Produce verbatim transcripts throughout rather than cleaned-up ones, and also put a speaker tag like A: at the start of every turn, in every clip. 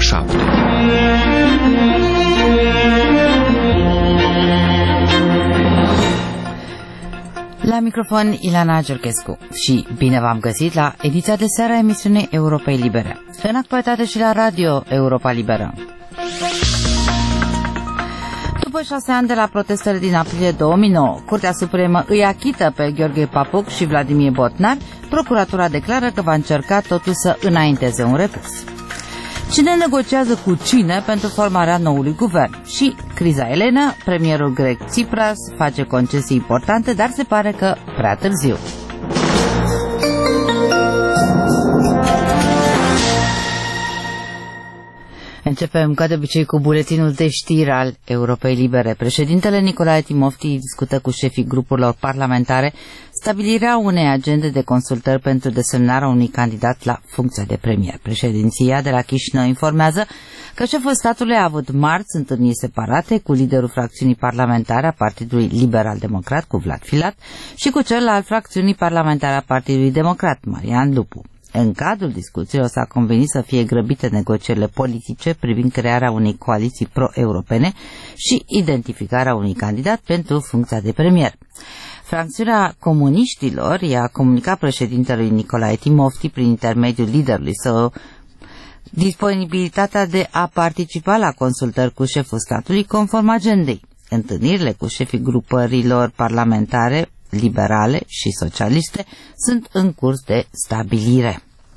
A: șapte.
B: La microfon Ilana Giurchescu și bine v-am găsit la ediția de seară a emisiunii Europei Libere. În actualitate și la Radio Europa Liberă. După șase ani de la protestele din aprilie două mii nouă, Curtea Supremă îi achită pe Gheorghe Papuc și Vladimir Botnar. Procuratura declară că va încerca totuși să înainteze un recurs. Cine negociază cu cine pentru formarea noului guvern? Și criza elenă, premierul grec Tsipras face concesii importante, dar se pare că prea târziu. Începem ca de obicei cu buletinul de știri al Europei Libere. Președintele Nicolae Timofti discută cu șefii grupurilor parlamentare stabilirea unei agende de consultări pentru desemnarea unui candidat la funcția de premier. Președinția de la Chișinău informează că șeful statului a avut marți întâlniri separate cu liderul fracțiunii parlamentare a Partidului Liberal Democrat, cu Vlad Filat, și cu cel al fracțiunii parlamentare a Partidului Democrat, Marian Lupu. În cadrul discuțiilor s-a convenit să fie grăbite negocierile politice privind crearea unei coaliții pro-europene și identificarea unui candidat pentru funcția de premier. Fracțiunea comuniștilor i-a comunicat președintelui Nicolae Timofti prin intermediul liderului său disponibilitatea de a participa la consultări cu șeful statului conform agendei. Întâlnirile cu șefii grupărilor parlamentare liberale și socialiste sunt în curs de stabilire.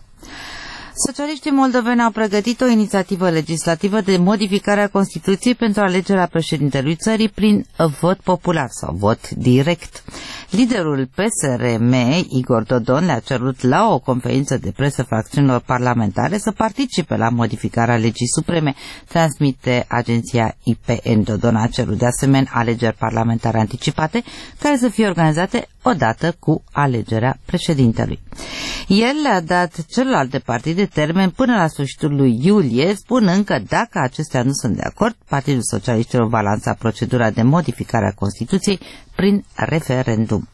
B: Socialiștii moldoveni au pregătit o inițiativă legislativă de modificare a Constituției pentru alegerea președintelui țării prin vot popular sau vot direct. Liderul P S R M, Igor Dodon, le-a cerut la o conferință de presă fracțiunilor parlamentare să participe la modificarea legii supreme, transmite agenția I P N. Dodon a cerut de asemenea alegeri parlamentare anticipate care să fie organizate odată cu alegerea președintelui. El le-a dat celelalte partide termen până la sfârșitul lui iulie, spunând că dacă acestea nu sunt de acord, Partidul Socialiștilor va lansa procedura de modificare a Constituției prin referendum.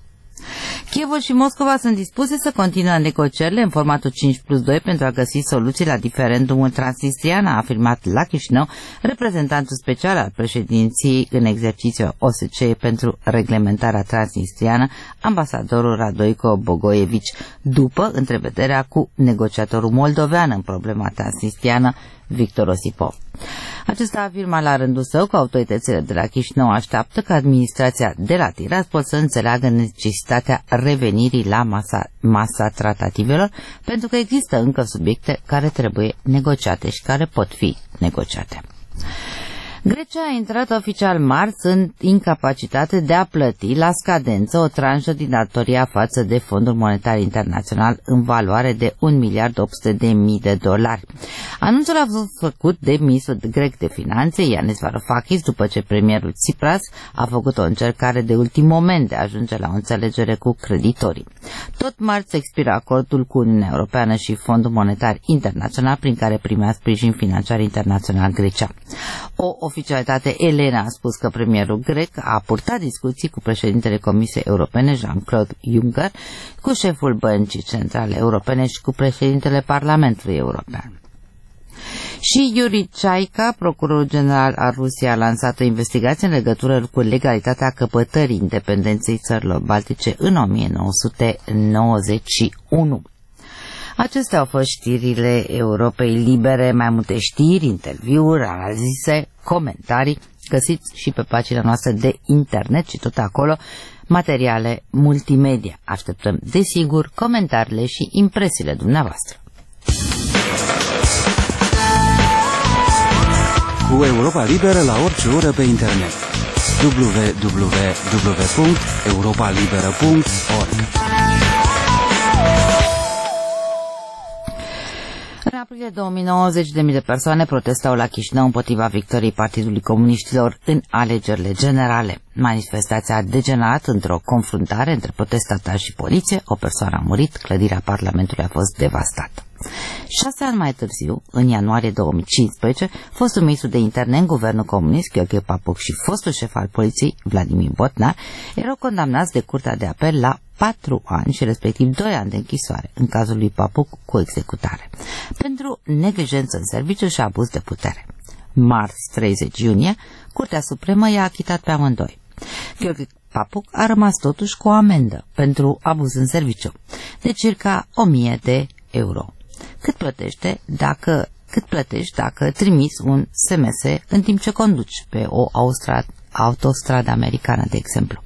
B: Kievul și Moscova sunt dispuse să continue negocierile în formatul cinci plus doi pentru a găsi soluții la diferendumul transnistrian, a afirmat la Chișinău reprezentantul special al președinției în exercițiu O S C E pentru reglementarea transnistriană, ambasadorul Radoico Bogoievici, după întrevederea cu negociatorul moldovean în problema transnistriană, Victor Osipov. Acesta afirma la rândul său că autoritățile de la Chișinău așteaptă ca administrația de la Tiraspol să înțeleagă necesitatea revenirii la masa, masa tratativelor, pentru că există încă subiecte care trebuie negociate și care pot fi negociate. Grecia a intrat oficial marți în incapacitate de a plăti la scadență o tranșă din datoria față de Fondul Monetar Internațional în valoare de un miliard opt sute de mii de dolari. Anunțul a fost făcut de ministrul grec de finanțe, Yanis Varoufakis, după ce premierul Tsipras a făcut o încercare de ultim moment de a ajunge la o înțelegere cu creditorii. Tot marți expiră acordul cu Uniunea Europeană și Fondul Monetar Internațional, prin care primea sprijin financiar internațional Grecia. O oficialitate elenă a spus că premierul grec a purtat discuții cu președintele Comisiei Europene, Jean-Claude Juncker, cu șeful Băncii Centrale Europene și cu președintele Parlamentului European. Și Yuri Chaica, procurorul general al Rusiei, a lansat o investigație în legătură cu legalitatea căpătării independenței țărilor baltice în o mie nouă sute nouăzeci și unu. Acestea au fost știrile Europei Libere. Mai multe știri, interviuri, analize, comentarii găsiți și pe pagina noastră de internet și tot acolo materiale multimedia. Așteptăm, desigur, comentariile și impresiile dumneavoastră.
A: Cu Europa Liberă la orice oră pe internet. w w w punct europa liberă punct org.
B: În aprilie două mii nouă, zeci de mii de persoane protestau la Chișinău împotriva victoriei Partidului Comuniștilor în alegerile generale. Manifestația a degenerat într-o confruntare între protestatari și poliție, o persoană a murit, clădirea Parlamentului a fost devastată. Șase ani mai târziu, în ianuarie două mii cincisprezece, fostul ministru de interne în guvernul comunist, Gheorghe Papuc, și fostul șef al poliției, Vladimir Botnar, erau condamnați de Curtea de Apel la patru ani și respectiv doi ani de închisoare în cazul lui Papuc cu executare pentru neglijență în serviciu și abuz de putere. Marți treizeci iunie, Curtea Supremă i-a achitat pe amândoi. Gheorghe Papuc a rămas totuși cu o amendă pentru abuz în serviciu de circa o mie de euro. Cât plătește dacă cât plătești dacă trimiți un S M S în timp ce conduci pe o autostradă americană, de exemplu.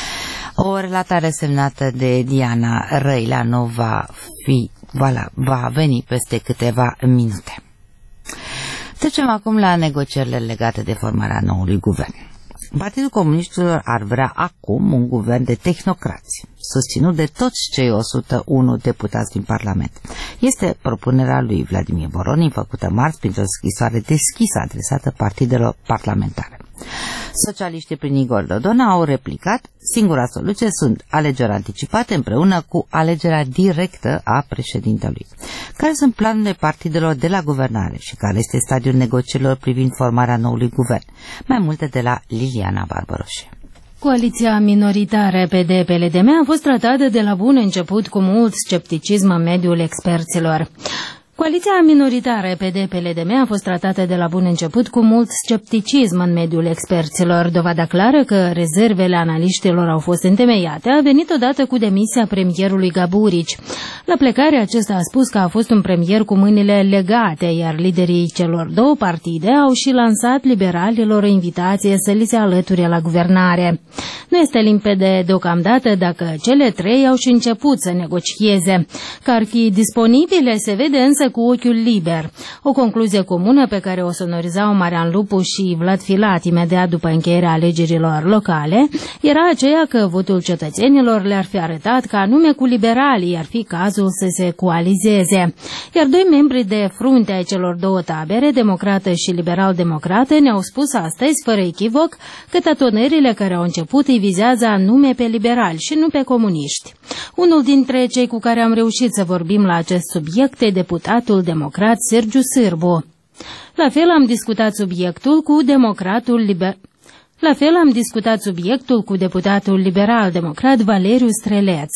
B: O relatare semnată de Diana Răileanu va fi va, va veni peste câteva minute. Trecem acum la negocierile legate de formarea noului guvern. Partidul Comuniștilor ar vrea acum un guvern de tehnocrați, susținut de toți cei o sută unu deputați din Parlament. Este propunerea lui Vladimir Voronin, făcută marți printr-o scrisoare deschisă adresată partidelor parlamentare. Socialiștii prin Igor Dodon au replicat: singura soluție sunt alegeri anticipate împreună cu alegerea directă a președintelui. Care sunt planurile partidelor de la guvernare și care este stadiul negocierilor privind formarea noului guvern? Mai multe de la Liliana Barbaroșe.
C: Coaliția minoritară P D P L D M a fost tratată de la bun început cu mult scepticism în mediul experților. Coaliția minoritară P D P L D M a fost tratată de la bun început cu mult scepticism în mediul experților. Dovada clară că rezervele analiștilor au fost întemeiate a venit odată cu demisia premierului Gaburici. La plecare, acesta a spus că a fost un premier cu mâinile legate, iar liderii celor două partide au și lansat liberalilor o invitație să li se alăture la guvernare. Nu este limpede deocamdată dacă cele trei au și început să negocieze. Că ar fi disponibile se vede însă cu ochiul liber. O concluzie comună pe care o sonorizau Marian Lupu și Vlad Filat imediat după încheierea alegerilor locale era aceea că votul cetățenilor le-ar fi arătat că anume cu liberalii ar fi cazul să se coalizeze. Iar doi membri de frunte ai celor două tabere, democrată și liberal-democrată, ne-au spus astăzi, fără echivoc, că tatonările care au început îi vizează anume pe liberali și nu pe comuniști. Unul dintre cei cu care am reușit să vorbim la acest subiect e deputatul democrat Sergiu Sârbu. La fel am discutat subiectul cu democratul liber... La fel am discutat subiectul cu deputatul liberal-democrat Valeriu Streleț.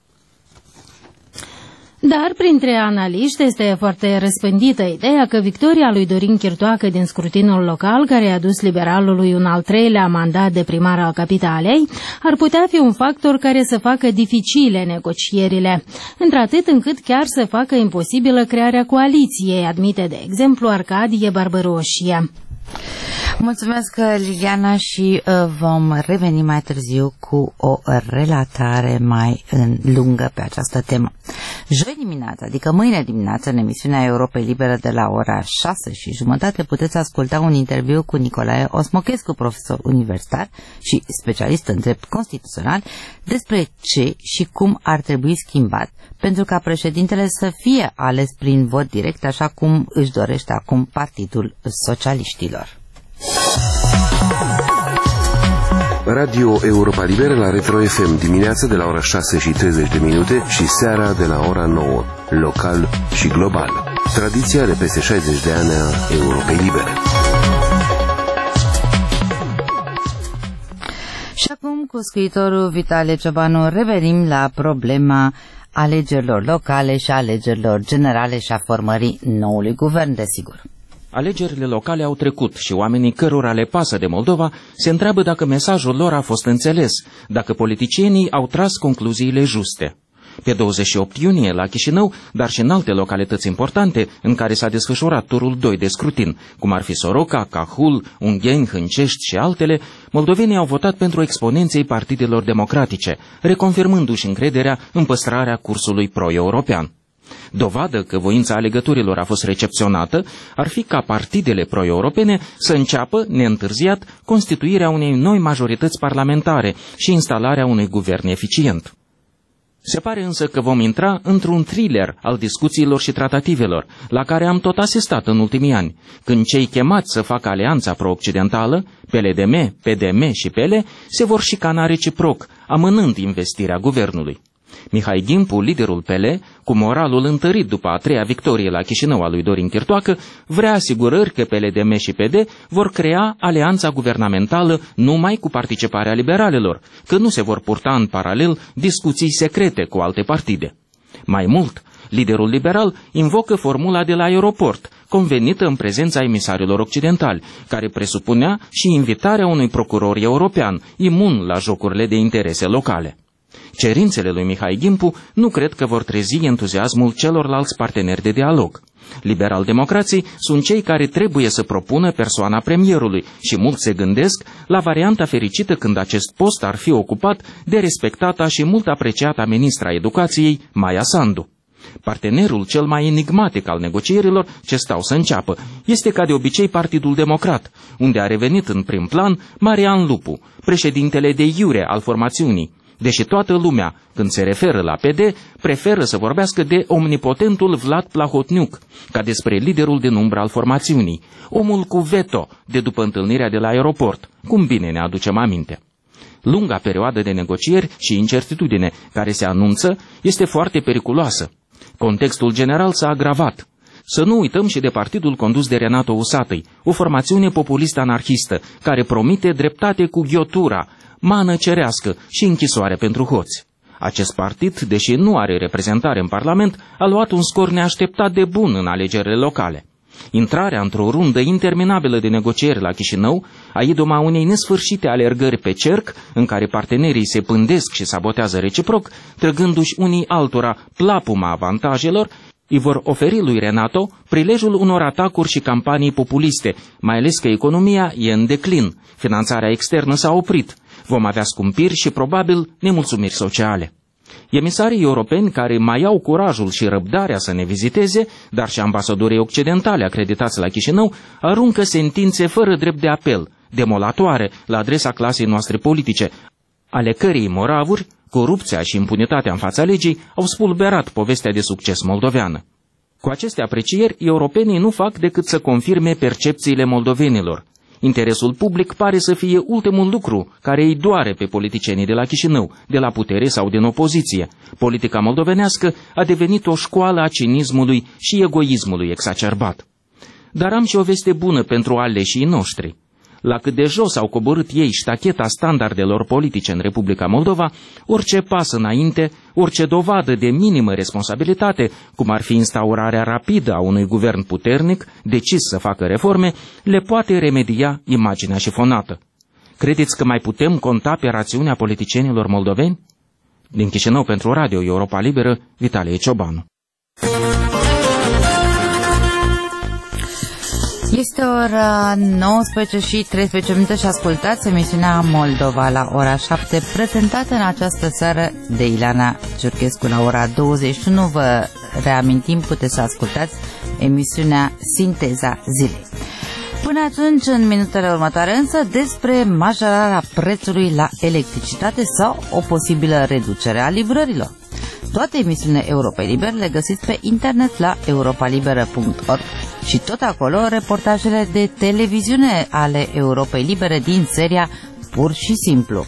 C: Dar printre analiști este foarte răspândită ideea că victoria lui Dorin Chirtoacă din scrutinul local, care a dus liberalului un al treilea mandat de primar al capitalei, ar putea fi un factor care să facă dificile negocierile, într-atât încât chiar să facă imposibilă crearea coaliției, admite de exemplu Arcadie Barbaroșie.
B: Mulțumesc, Liliana, și uh, vom reveni mai târziu cu o relatare mai lungă pe această temă. Joi dimineața, adică mâine dimineață, în emisiunea Europei Libere de la ora șase și jumătate, puteți asculta un interviu cu Nicolae Osmochescu, profesor universitar și specialist în drept constituțional, despre ce și cum ar trebui schimbat pentru ca președintele să fie ales prin vot direct, așa cum își dorește acum Partidul Socialiștilor.
D: Radio Europa Liberă la Retro F M, dimineața de la ora șase și treizeci de minute și seara de la ora nouă, local și global. Tradiția de peste șaizeci de ani a Europei Libere.
B: Și acum, cu scriitorul Vitale Ciobanu, revenim la problema alegerilor locale și alegerilor generale și a formării noului guvern, desigur.
E: Alegerile locale au trecut și oamenii cărora le pasă de Moldova se întreabă dacă mesajul lor a fost înțeles, dacă politicienii au tras concluziile juste. Pe douăzeci și opt iunie, la Chișinău, dar și în alte localități importante în care s-a desfășurat turul doi de scrutin, cum ar fi Soroca, Cahul, Ungheni, Hâncești și altele, moldovenii au votat pentru exponenței partidelor democratice, reconfirmându-și încrederea în păstrarea cursului pro-european. Dovadă că voința alegătorilor a fost recepționată ar fi ca partidele pro-europene să înceapă, neîntârziat, constituirea unei noi majorități parlamentare și instalarea unui guvern eficient. Se pare însă că vom intra într-un thriller al discuțiilor și tratativelor, la care am tot asistat în ultimii ani, când cei chemați să facă alianța pro-occidentală, P L D M, P D M și P L, se vor șicana reciproc, amânând investirea guvernului. Mihai Gimpu, liderul P L, cu moralul întărit după a treia victorie la Chișinău a lui Dorin Chirtoacă, vrea asigurări că P L D M și P D vor crea alianța guvernamentală numai cu participarea liberalilor, că nu se vor purta în paralel discuții secrete cu alte partide. Mai mult, liderul liberal invocă formula de la aeroport, convenită în prezența emisarilor occidentali, care presupunea și invitarea unui procuror european, imun la jocurile de interese locale. Cerințele lui Mihai Gimpu nu cred că vor trezi entuziasmul celorlalți parteneri de dialog. Liberal-democrații sunt cei care trebuie să propună persoana premierului și mulți se gândesc la varianta fericită când acest post ar fi ocupat de respectata și mult apreciata ministra educației, Maia Sandu. Partenerul cel mai enigmatic al negocierilor ce stau să înceapă este ca de obicei Partidul Democrat, unde a revenit în prim plan Marian Lupu, președintele de iure al formațiunii, deși toată lumea, când se referă la P D, preferă să vorbească de omnipotentul Vlad Plahotniuc, ca despre liderul din umbră al formațiunii, omul cu veto de după întâlnirea de la aeroport, cum bine ne aducem aminte. Lunga perioadă de negocieri și incertitudine care se anunță este foarte periculoasă. Contextul general s-a agravat. Să nu uităm și de partidul condus de Renato Usatăi, o formațiune populistă anarhistă, care promite dreptate cu ghiotura, mană cerească și închisoare pentru hoți. Acest partid, deși nu are reprezentare în Parlament, a luat un scor neașteptat de bun în alegerile locale. Intrarea într-o rundă interminabilă de negocieri la Chișinău, a idoma unei nesfârșite alergări pe cerc, în care partenerii se pândesc și sabotează reciproc, trăgându-și unii altora plapuma avantajelor, îi vor oferi lui Renato prilejul unor atacuri și campanii populiste, mai ales că economia e în declin, finanțarea externă s-a oprit, vom avea scumpiri și probabil nemulțumiri sociale. Emisarii europeni care mai au curajul și răbdarea să ne viziteze, dar și ambasadorii occidentali acreditați la Chișinău, aruncă sentințe fără drept de apel, demolatoare la adresa clasei noastre politice, ale cărei moravuri, corupția și impunitatea în fața legii au spulberat povestea de succes moldoveană. Cu aceste aprecieri, europenii nu fac decât să confirme percepțiile moldovenilor. Interesul public pare să fie ultimul lucru care îi doare pe politicienii de la Chișinău, de la putere sau din opoziție. Politica moldovenească a devenit o școală a cinismului și egoismului exacerbat. Dar am și o veste bună pentru aleșii noștri. La cât de jos au coborât ei ștacheta standardelor politice în Republica Moldova, orice pas înainte, orice dovadă de minimă responsabilitate, cum ar fi instaurarea rapidă a unui guvern puternic, decis să facă reforme, le poate remedia imaginea șifonată. Credeți că mai putem conta pe rațiunea politicienilor moldoveni? Din Chișinău pentru Radio Europa Liberă, Vitalie Ciobanu.
B: Este ora nouăsprezece și treisprezece minute și ascultați emisiunea Moldova la ora șapte, prezentată în această seară de Ileana Ciurchescu la ora douăzeci și unu. Vă reamintim, puteți să ascultați emisiunea Sinteza Zilei. Până atunci, în minutele următoare, însă, despre majorarea prețului la electricitate sau o posibilă reducere a livrărilor. Toate emisiunile Europei Libere le găsiți pe internet la europalibera punct org și tot acolo reportajele de televiziune ale Europei Libere din seria Pur și Simplu.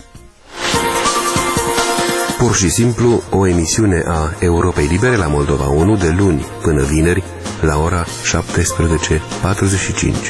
D: Pur și Simplu, o emisiune a Europei Libere la Moldova unu de luni până vineri la ora șaptesprezece patruzeci și cinci.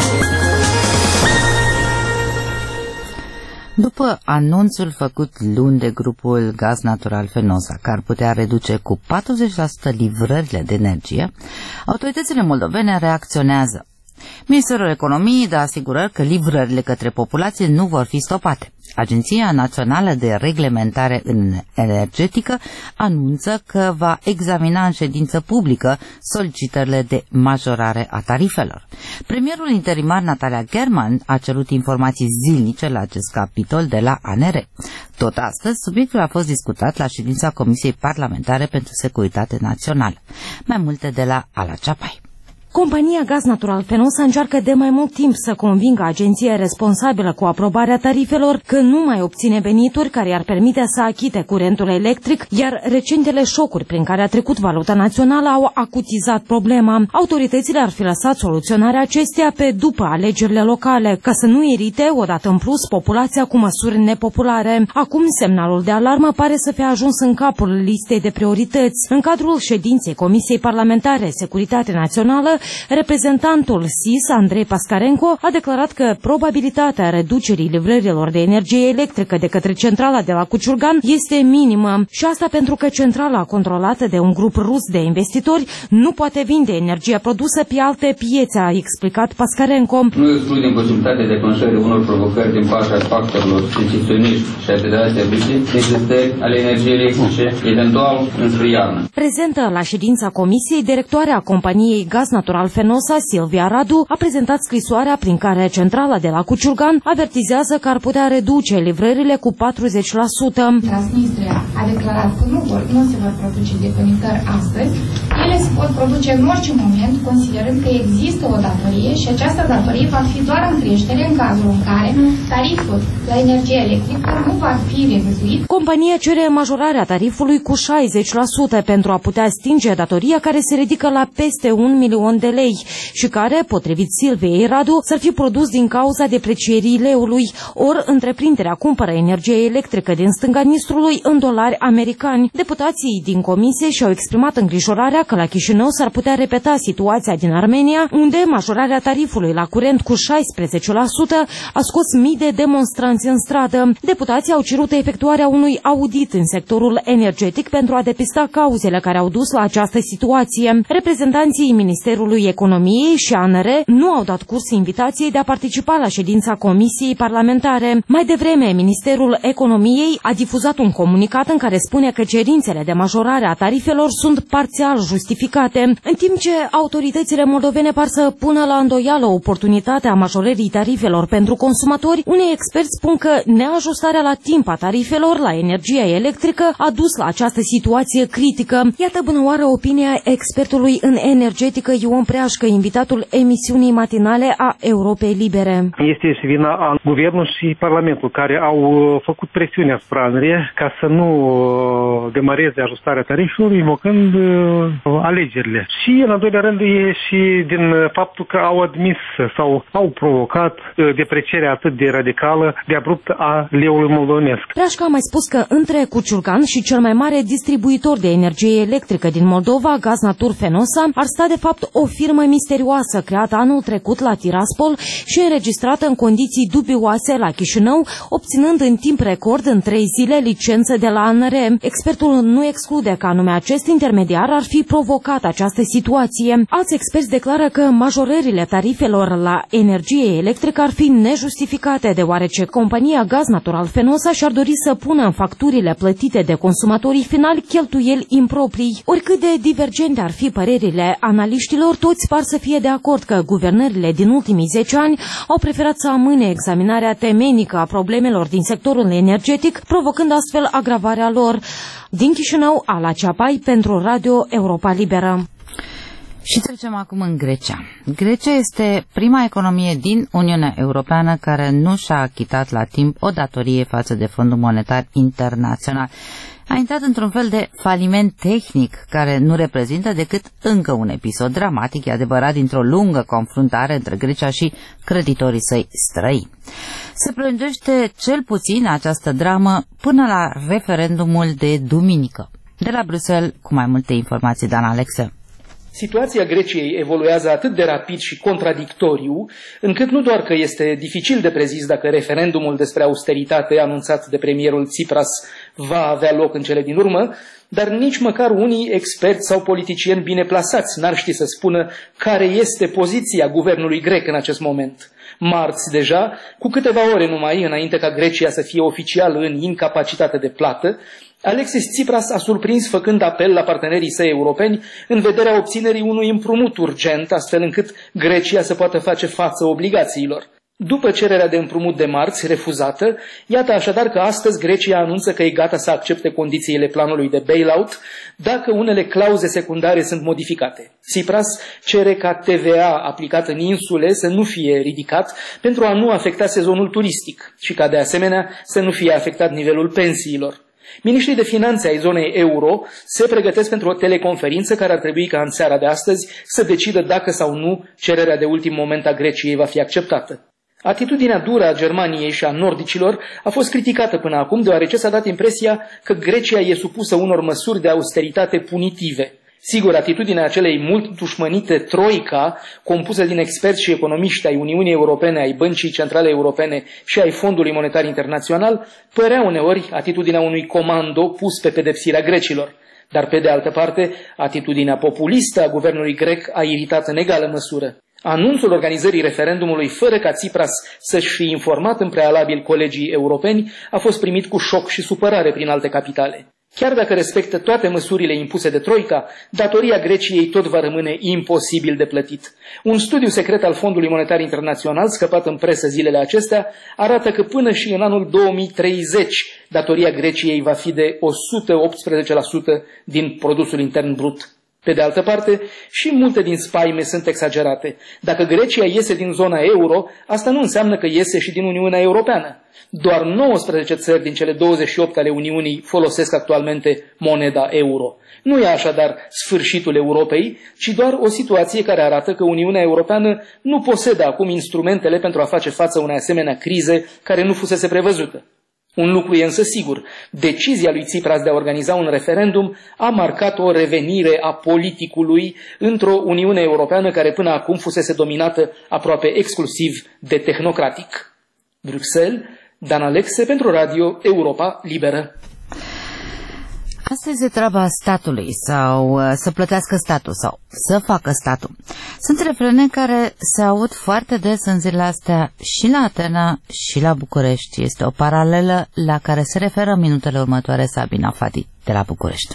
B: După anunțul făcut luni de grupul Gaz Natural Fenosa, că ar putea reduce cu patruzeci la sută livrările de energie, autoritățile moldovene reacționează. Ministerul Economiei dă asigurări că livrările către populație nu vor fi stopate. Agenția Națională de Reglementare Energetică anunță că va examina în ședință publică solicitările de majorare a tarifelor. Premierul interimar Natalia German a cerut informații zilnice la acest capitol de la A N R. Tot astăzi, subiectul a fost discutat la ședința Comisiei Parlamentare pentru Securitate Națională. Mai multe de la Ala Ceapai.
F: Compania Gaz Natural Fenosa încearcă de mai mult timp să convingă agenția responsabilă cu aprobarea tarifelor că nu mai obține venituri care i-ar permite să achite curentul electric, iar recentele șocuri prin care a trecut valuta națională au acutizat problema. Autoritățile ar fi lăsat soluționarea acesteia pe după alegerile locale, ca să nu irite odată în plus populația cu măsuri nepopulare. Acum semnalul de alarmă pare să fie ajuns în capul listei de priorități. În cadrul ședinței Comisiei Parlamentare Securitate Națională, reprezentantul S I S, Andrei Pascarenko, a declarat că probabilitatea reducerii livrărilor de energie electrică de către centrala de la Cuciurgan este minimă. Și asta pentru că centrala controlată de un grup rus de investitori nu poate vinde energia produsă pe alte piețe, a explicat Pascarenko.
G: Nu excludem posibilitatea declanșării unor provocări din partea factorilor secesioniști și a Federației Ruse, existări ale energiei electrice, eventual înspre iarnă.
F: Prezentă la ședința Comisiei, directoarea companiei Gaz Natural Fenosa, Silvia Radu, a prezentat scrisoarea prin care centrala de la Cuciurgan avertizează că ar putea reduce livrările cu patruzeci la sută.
H: Transnistria a declarat că nu, vor, nu se vor produce deconectări astăzi. Ele se pot produce în orice moment, considerând că există o datorie și această datorie va fi doar în creștere în cazul în care tariful la energie electrică nu va fi revizuit.
F: Compania cere majorarea tarifului cu șaizeci la sută pentru a putea stinge datoria care se ridică la peste un milion de lei și care, potrivit Silviei Radu, s-ar fi produs din cauza deprecierii leului, ori întreprinderea cumpără energie electrică din stânga Nistrului în dolari americani. Deputații din comisie și-au exprimat îngrijorarea că la Chișinău s-ar putea repeta situația din Armenia, unde majorarea tarifului la curent cu șaisprezece la sută a scos mii de demonstranți în stradă. Deputații au cerut efectuarea unui audit în sectorul energetic pentru a depista cauzele care au dus la această situație. Reprezentanții Ministerului Economiei și A N R nu au dat curs invitației de a participa la ședința Comisiei Parlamentare. Mai devreme, Ministerul Economiei a difuzat un comunicat în care spune că cerințele de majorare a tarifelor sunt parțial justificate, în timp ce autoritățile moldovene par să pună la îndoială oportunitatea majorării tarifelor pentru consumatori. Unii experți spun că neajustarea la timp a tarifelor la energia electrică a dus la această situație critică. Iată bună oară opinia expertului în energetică Ion Preașcă, invitatul emisiunii matinale a Europei Libere.
I: Este și vina a guvernul și Parlamentul, care au făcut presiune asupra A N R ca să nu demareze ajustarea tarifelor, invocând alegerile. Și în al doilea rând e și din faptul că au admis sau au provocat deprecierea atât de radicală, de abruptă a leului moldovnesc.
F: Preașcă a mai spus că între Cuciurgan și cel mai mare distribuitor de energie electrică din Moldova, Gaz Natur Fenosa, ar sta de fapt o firmă misterioasă creată anul trecut la Tiraspol și înregistrată în condiții dubioase la Chișinău, obținând în timp record în trei zile licență de la A N R. Expertul nu exclude că anume acest intermediar ar fi provocat această situație. Alți experți declară că majorările tarifelor la energie electrică ar fi nejustificate, deoarece compania Gaz Natural Fenosa și-ar dori să pună în facturile plătite de consumatorii finali cheltuieli improprii. Oricât de divergente ar fi părerile analiștilor, toți par să fie de acord că guvernările din ultimii zece ani au preferat să amâne examinarea temenică a problemelor din sectorul energetic, provocând astfel agravarea lor. Din Chișinău, Ala Ceapai pentru Radio Europa Liberă.
B: Și trecem acum în Grecia. Grecia este prima economie din Uniunea Europeană care nu și-a achitat la timp o datorie față de Fondul Monetar Internațional. A intrat într-un fel de faliment tehnic care nu reprezintă decât încă un episod dramatic, e adevărat, dintr-o lungă confruntare între Grecia și creditorii săi străini. Se prelungește cel puțin această dramă până la referendumul de duminică. De la Bruxelles, cu mai multe informații, Dan Alexe.
J: Situația Greciei evoluează atât de rapid și contradictoriu, încât nu doar că este dificil de prezis dacă referendumul despre austeritate anunțat de premierul Tsipras va avea loc în cele din urmă, dar nici măcar unii experți sau politicieni bine plasați n-ar ști să spună care este poziția guvernului grec în acest moment. Marți deja, cu câteva ore numai înainte ca Grecia să fie oficial în incapacitate de plată, Alexis Tsipras a surprins făcând apel la partenerii săi europeni în vederea obținerii unui împrumut urgent, astfel încât Grecia să poată face față obligațiilor. După cererea de împrumut de marți, refuzată, iată așadar că astăzi Grecia anunță că e gata să accepte condițiile planului de bailout dacă unele clauze secundare sunt modificate. Tsipras cere ca T V A aplicat în insule să nu fie ridicat pentru a nu afecta sezonul turistic și ca de asemenea să nu fie afectat nivelul pensiilor. Miniștrii de finanțe ai zonei euro se pregătesc pentru o teleconferință care ar trebui ca în seara de astăzi să decidă dacă sau nu cererea de ultim moment a Greciei va fi acceptată. Atitudinea dură a Germaniei și a nordicilor a fost criticată până acum, deoarece s-a dat impresia că Grecia e supusă unor măsuri de austeritate punitive. Sigur, atitudinea acelei mult dușmănite troica, compusă din experți și economiști ai Uniunii Europene, ai Băncii Centrale Europene și ai Fondului Monetar Internațional, părea uneori atitudinea unui comando pus pe pedepsirea grecilor. Dar, pe de altă parte, atitudinea populistă a guvernului grec a iritat în egală măsură. Anunțul organizării referendumului fără ca Tsipras să-și fi informat în prealabil colegii europeni a fost primit cu șoc și supărare prin alte capitale. Chiar dacă respectă toate măsurile impuse de Troica, datoria Greciei tot va rămâne imposibil de plătit. Un studiu secret al Fondului Monetar Internațional, scăpat în presă zilele acestea, arată că până și în anul două mii treizeci datoria Greciei va fi de o sută optsprezece la sută din produsul intern brut. Pe de altă parte, și multe din spaime sunt exagerate. Dacă Grecia iese din zona euro, asta nu înseamnă că iese și din Uniunea Europeană. Doar nouăsprezece țări din cele douăzeci și opt ale Uniunii folosesc actualmente moneda euro. Nu e așadar sfârșitul Europei, ci doar o situație care arată că Uniunea Europeană nu posedă acum instrumentele pentru a face față unei asemenea crize care nu fusese prevăzută. Un lucru e însă sigur, decizia lui Tsipras de a organiza un referendum a marcat o revenire a politicului într-o Uniune Europeană care până acum fusese dominată aproape exclusiv de tehnocratic. Bruxelles, Dan Alexe pentru Radio Europa Liberă.
B: Astăzi e treaba statului sau uh, să plătească statul sau să facă statul. Sunt refrene care se aud foarte des în zilele astea și la Atena și la București. Este o paralelă la care se referă minutele următoare Sabina Fati de la București.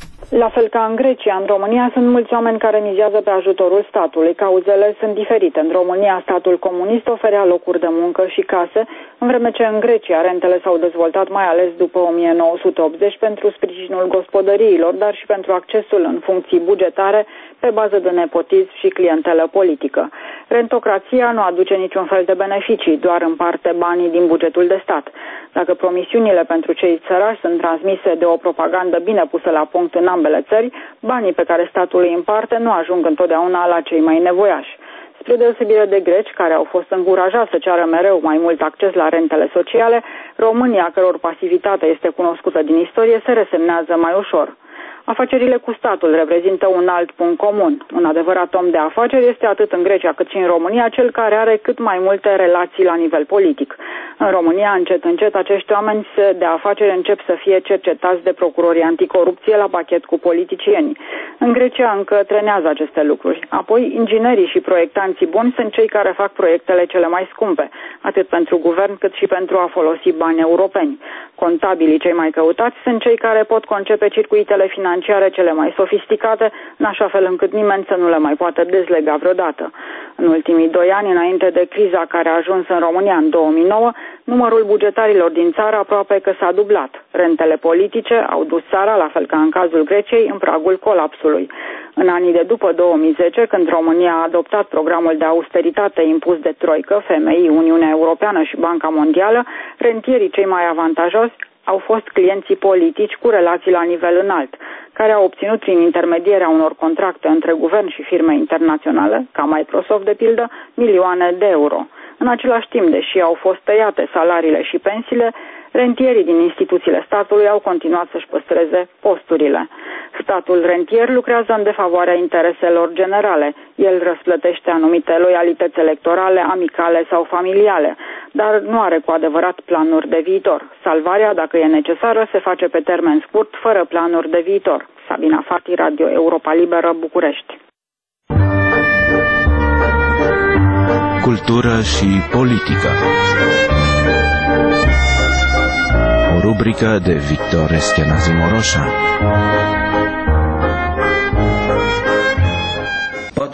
K: La fel ca în Grecia, în România sunt mulți oameni care mizează pe ajutorul statului. Cauzele sunt diferite. În România, statul comunist oferea locuri de muncă și case, în vreme ce în Grecia rentele s-au dezvoltat mai ales după o mie nouă sute optzeci pentru sprijinul gospodăriilor, dar și pentru accesul în funcții bugetare pe bază de nepotism și clientelă politică. Rentocrația nu aduce niciun fel de beneficii, doar împarte banii din bugetul de stat. Dacă promisiunile pentru cei săraci sunt transmise de o propagandă bine pusă la punct în ambele țări, banii pe care statul îi împarte nu ajung întotdeauna la cei mai nevoiași. Spre deosebire de greci, care au fost încurajați să ceară mereu mai mult acces la rentele sociale, România, a căror pasivitate este cunoscută din istorie, se resemnează mai ușor. Afacerile cu statul reprezintă un alt punct comun. Un adevărat om de afaceri este atât în Grecia cât și în România cel care are cât mai multe relații la nivel politic. În România, încet, încet, acești oameni de afaceri încep să fie cercetați de procurorii anticorupție la pachet cu politicienii. În Grecia încă trenează aceste lucruri. Apoi, inginerii și proiectanții buni sunt cei care fac proiectele cele mai scumpe, atât pentru guvern cât și pentru a folosi bani europeni. Contabilii cei mai căutați sunt cei care pot concepe circuitele financiare cele mai sofisticate, în așa fel încât nimeni să nu le mai poată dezlega vreodată. În ultimii doi ani, înainte de criza care a ajuns în România în două mii nouă, numărul bugetarilor din țară aproape că s-a dublat. Rentele politice au dus țara, la fel ca în cazul Greciei, în pragul colapsului. În anii de după două mii zece, când România a adoptat programul de austeritate impus de Troică, F M I, Uniunea Europeană și Banca Mondială, rentierii cei mai avantajoși au fost clienții politici cu relații la nivel înalt, care au obținut prin intermedierea unor contracte între guvern și firme internaționale, ca Microsoft de pildă, milioane de euro. În același timp, deși au fost tăiate salariile și pensiile, rentierii din instituțiile statului au continuat să-și păstreze posturile. Statul rentier lucrează în defavoarea intereselor generale. El răsplătește anumite loialități electorale, amicale sau familiale, dar nu are cu adevărat planuri de viitor. Salvarea, dacă e necesară, se face pe termen scurt, fără planuri de viitor. Sabina Fati, Radio Europa Liberă, București.
A: Cultură și politică. O rubrică de Victor Eschenazi Moroșan.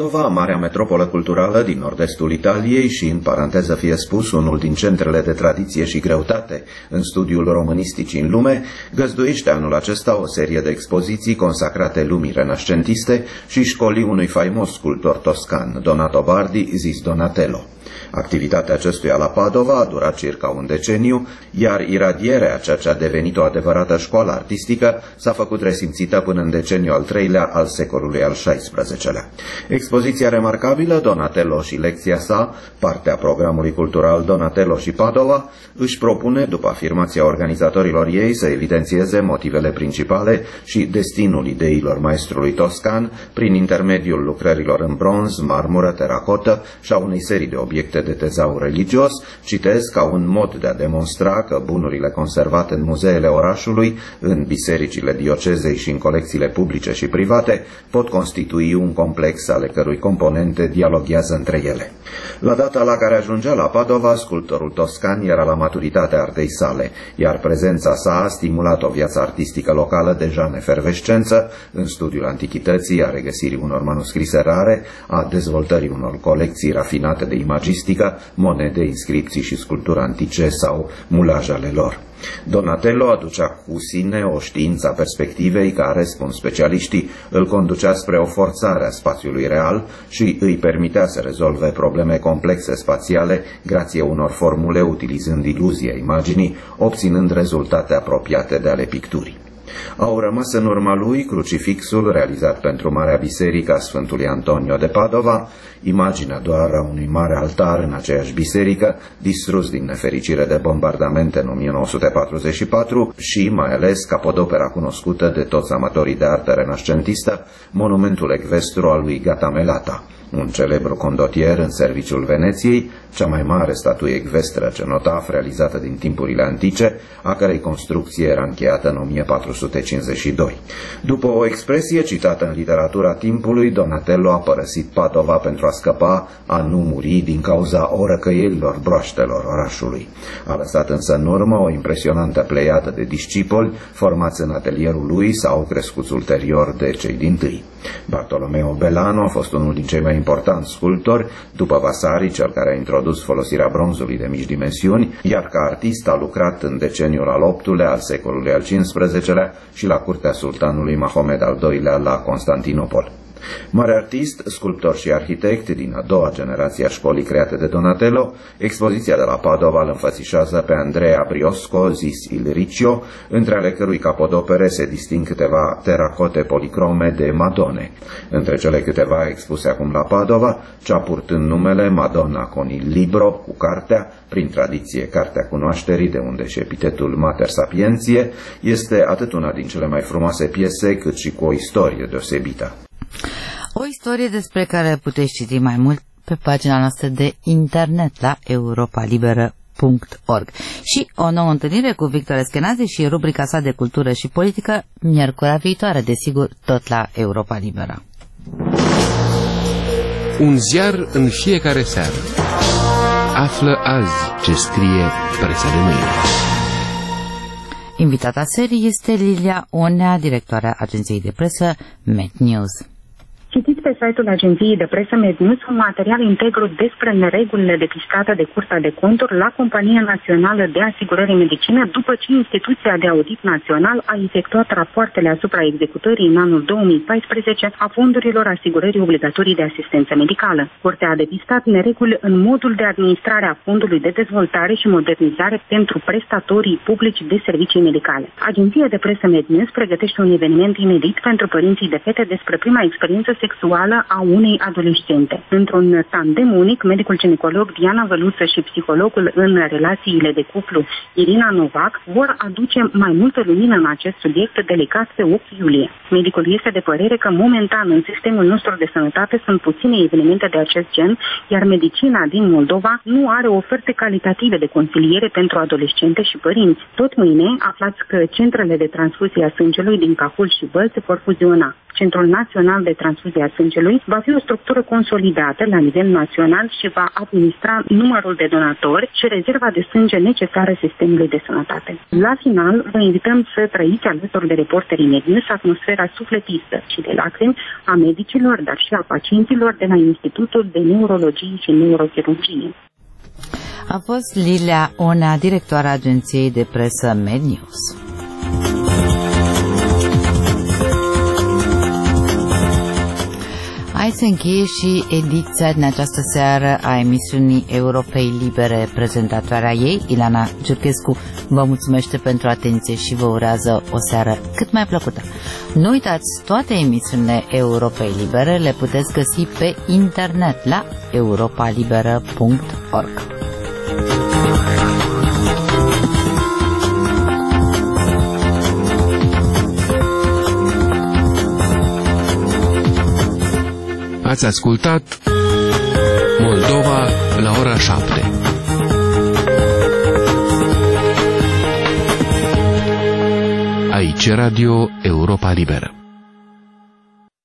L: Padova, marea metropolă culturală din nord-estul Italiei și, în paranteză fie spus, unul din centrele de tradiție și greutate în studiul romanisticii în lume, găzduiește anul acesta o serie de expoziții consacrate lumii renascentiste și școlii unui faimos sculptor toscan, Donato Bardi, zis Donatello. Activitatea acestuia la Padova a durat circa un deceniu, iar iradierea, ceea ce a devenit o adevărată școală artistică, s-a făcut resimțită până în deceniul al treilea al secolului al șaisprezecelea. Expoziția remarcabilă, Donatello și lecția sa, partea programului cultural Donatello și Padova, își propune, după afirmația organizatorilor ei, să evidențieze motivele principale și destinul ideilor maestrului toscan prin intermediul lucrărilor în bronz, marmură, teracotă și a unei serii de obiecte de tezaur religios, citez, ca un mod de a demonstra că bunurile conservate în muzeele orașului, în bisericile diocezei și în colecțiile publice și private, pot constitui un complex ale cărui componente dialoghează între ele. La data la care ajungea la Padova, sculptorul toscan era la maturitatea artei sale, iar prezența sa a stimulat o viață artistică locală deja în efervescență, în studiul antichității, a regăsirii unor manuscrise rare, a dezvoltării unor colecții rafinate de imagistică, monede, inscripții și sculpturi antice sau mulaje ale lor. Donatello aducea cu sine o știință a perspectivei care, spun specialiștii, îl conducea spre o forțare a spațiului real și îi permitea să rezolve probleme complexe spațiale grație unor formule utilizând iluzia imaginii, obținând rezultate apropiate de ale picturii. Au rămas în urma lui crucifixul realizat pentru Marea Biserică a Sfântului Antonio de Padova, imaginea doar a unui mare altar în aceeași biserică, distrus din nefericire de bombardamente în o mie nouă sute patruzeci și patru și, mai ales, capodopera cunoscută de toți amatorii de artă renascentistă, monumentul ecvestru al lui Gatamelata, un celebru condotier în serviciul Veneției, cea mai mare statuie ecvestră cenotaf realizată din timpurile antice, a cărei construcție era încheiată în o mie patru sute cincizeci și doi. După o expresie citată în literatura timpului, Donatello a părăsit Padova pentru a scăpa a nu muri din cauza orăcăierilor broaștelor orașului. A lăsat însă în urmă o impresionantă pleiadă de discipoli formați în atelierul lui sau crescuți ulterior de cei dintâi. Bartolomeo Belano a fost unul din cei mai importanți sculptori, după Vasari, cel care a introdus folosirea bronzului de mici dimensiuni, iar ca artist a lucrat în deceniul al optulea al secolului al cincisprezecelea și la curtea sultanului Mahomed al doilea la Constantinopol. Mare artist, sculptor și arhitect din a doua generație a școlii create de Donatello, expoziția de la Padova îl înfățișează pe Andrea Briosco, zis Il Riccio, între ale cărui capodopere se disting câteva teracote policrome de Madone. Între cele câteva expuse acum la Padova, cea purtând numele Madonna con il libro, cu cartea, prin tradiție Cartea Cunoașterii, de unde și epitetul Mater Sapientiae, este atât una din cele mai frumoase piese, cât și cu o istorie deosebită.
B: O istorie despre care puteți citi mai mult pe pagina noastră de internet la europa liberă punct org. Și o nouă întâlnire cu Victor Eschenazi și rubrica sa de cultură și politică miercurea viitoare, desigur, tot la Europa Liberă.
D: Un ziar în fiecare seară. Află azi ce scrie presa de mâine.
B: Invitata serii este Lilia Onea, directoarea agenției de presă Med News.
M: Citiți pe site-ul agenției de presă Med News un material integru despre neregulile depistate de Curtea de Conturi la Compania Națională de Asigurări Medicină, după ce Instituția de Audit Național a efectuat rapoartele asupra executării în anul două mii paisprezece a fondurilor asigurării obligatorii de asistență medicală. Curtea a depistat nereguli în modul de administrare a Fondului de Dezvoltare și Modernizare pentru prestatorii publici de servicii medicale. Agenția de presă Med News pregătește un eveniment inedit pentru părinții de fete despre prima experiență sexuală a unei adolescente. Într-un tandem unic, medicul ginecolog Diana Văluță și psihologul în relațiile de cuplu Irina Novac vor aduce mai multă lumină în acest subiect delicat pe opt iulie. Medicul este de părere că momentan în sistemul nostru de sănătate sunt puține evenimente de acest gen, iar medicina din Moldova nu are oferte calitative de consiliere pentru adolescente și părinți. Tot mâine aflați că centrele de transfuzie a sângelui din Cahul și Bălți se vor fuziona. Centrul Național de Transfuzie a Sângelui va fi o structură consolidată la nivel național și va administra numărul de donatori și rezerva de sânge necesară sistemului de sănătate. La final, vă invităm să trăiți alături de reporterii Mednews atmosfera sufletistă și de lacrimi a medicilor, dar și a pacienților de la Institutul de Neurologie și Neurochirurgie.
B: A fost Lilia Onea, directoarea agenției de presă Mednews. Hai să încheie și ediția din această seară a emisiunii Europei Libere. Prezentatoarea ei, Ilana Giurchescu, vă mulțumește pentru atenție și vă urează o seară cât mai plăcută. Nu uitați, toate emisiunile Europei Libere le puteți găsi pe internet la europa liberă punct org.
D: Ați ascultat Moldova la ora șapte. Aici Radio Europa Liberă.